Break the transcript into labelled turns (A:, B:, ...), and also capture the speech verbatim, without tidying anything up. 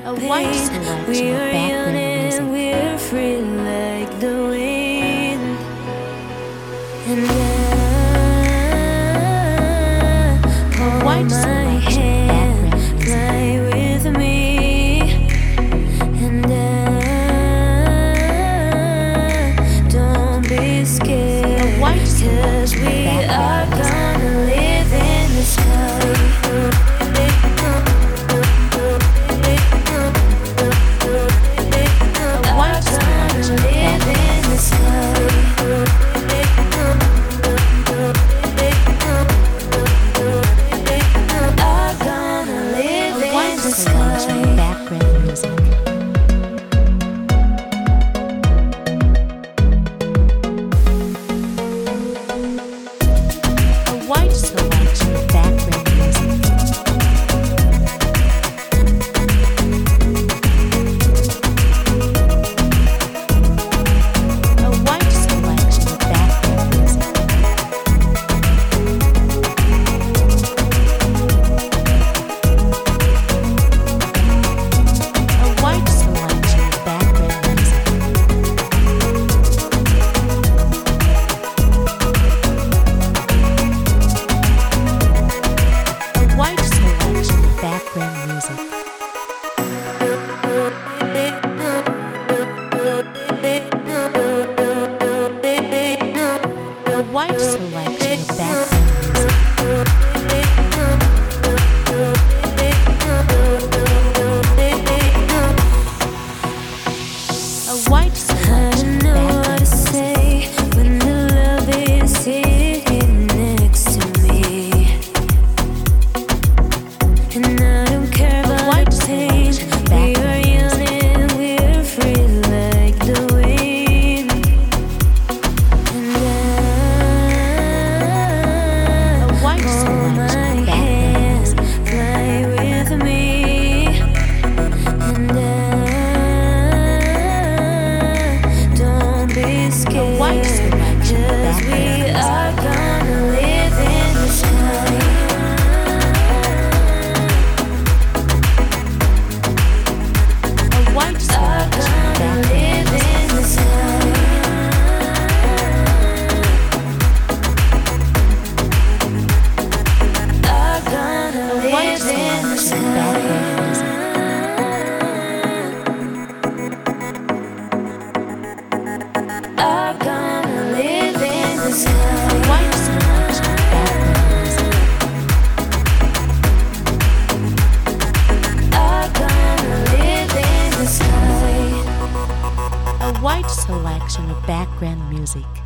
A: A white selection of background music.
B: We're free like the wind, and I hold
A: white
B: my
A: selection
B: hand,
A: of background music.
B: fly with me, and I don't be scared,
A: A white
B: 'cause we are gonna live in the sky.
A: Background music. A white selection of background music. A white selection of background music. White selection of background music. A white selection of background music.
B: When the love is sitting next to me, and I don't care about
A: white
B: the pain.
A: selection of
B: We are
A: background
B: young
A: music.
B: and we're free like the wind, and I
A: A white
B: hold
A: selection
B: my
A: of background
B: hand,
A: music.
B: fly with me, and I don't be scared,
A: white selection of
B: 'cause we
A: background music.
B: are gonna live in the sky.
A: A white selection of background music. White selection of background music. White selection of background music. A white selection of background music.